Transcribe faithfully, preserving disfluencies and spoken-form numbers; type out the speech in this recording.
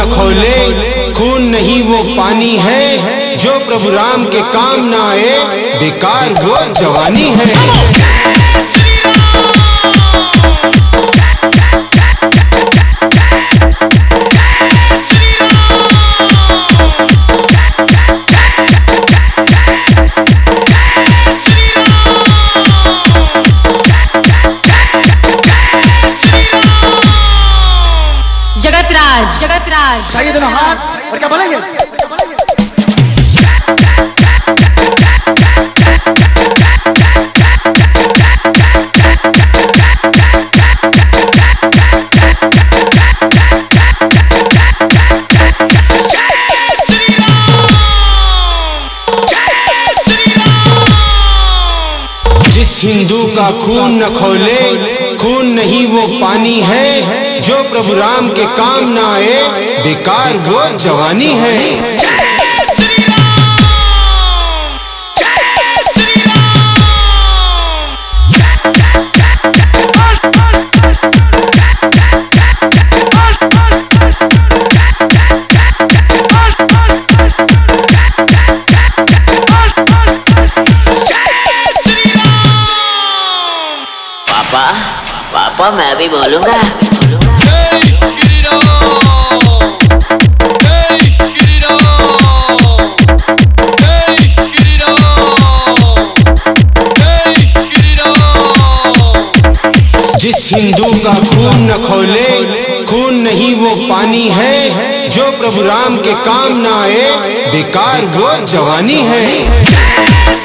न खौले, खून नहीं वो पानी है, जो प्रभु राम के काम ना आए, बेकार वो जवानी है। जगतराज जगतराज चाहिए दोनों हाथ और क्या बोलेंगे? जिस हिंदू का खून न खौले, खून नहीं वो पानी है, जो प्रभु राम के काम ना आए, बेकार वो जवानी है। पापा पापा मैं भी बोलूंगा। जय श्री राम, जय श्री राम, जय श्री राम, जय श्री राम। जिस हिंदू का खून न खौले, खून नहीं वो पानी है, जो प्रभु राम के काम ना आए, बेकार वो जवानी है।